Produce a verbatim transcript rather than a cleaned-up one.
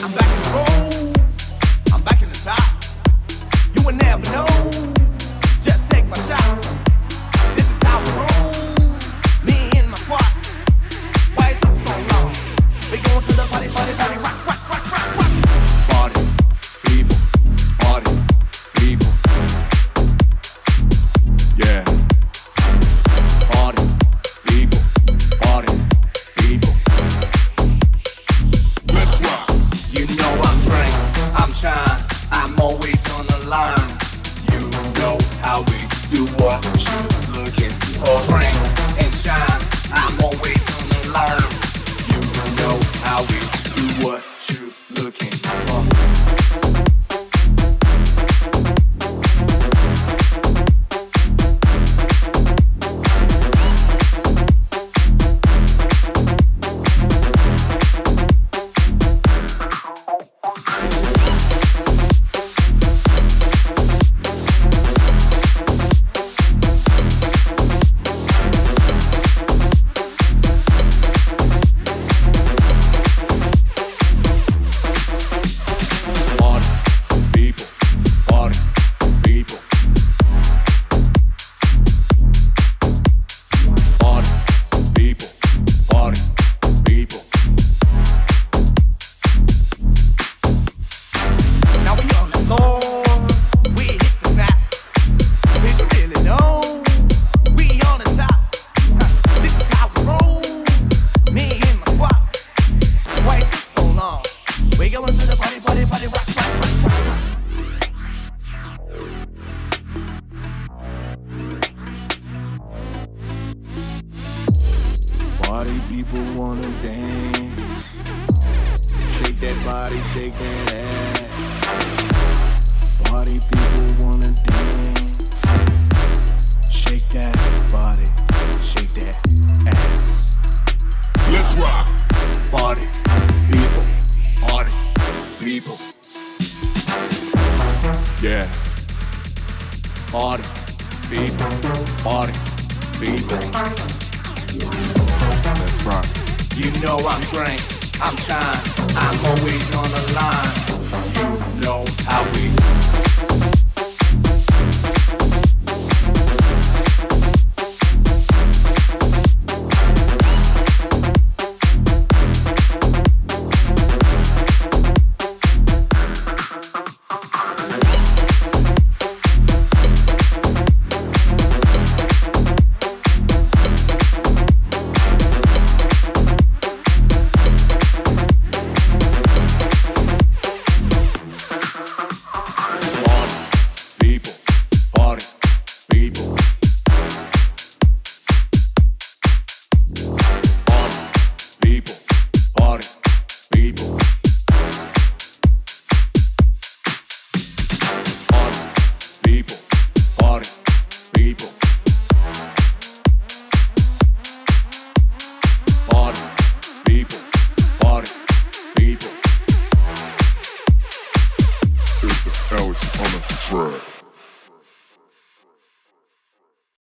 I'm back in the road, I'm back in the top. You would never know, just take my shot. This is how we roll, me and my squad. Why it took so long? We going to the party, party, party, rock, rock, rock, rock, rock. Party, people, party, people. Yeah. Party, people, party, people. Let's rock. You know I'm drink, I'm shine, I'm always on the line. You know how we do what you looking for. Drink and shine, I'm always on the line. You know how we do what you looking for. Party people wanna dance. Shake that body, shake that ass. Party people wanna dance. Shake that body, shake that ass. Let's rock. Party, people, party, people. Yeah. Party, people, party, people. Let's rock. You know I'm drink, I'm shine, I'm always on the line.